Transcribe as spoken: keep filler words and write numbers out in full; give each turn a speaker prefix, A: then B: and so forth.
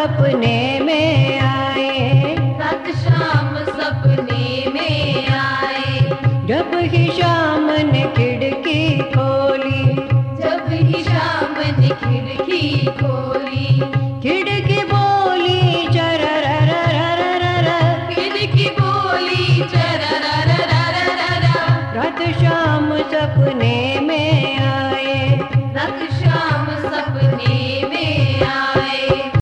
A: सपने में आए,
B: रात शाम सपने में आए।
A: जब ही शाम ने खिड़की खोली,
B: जब ही शाम ने खिड़की खोली,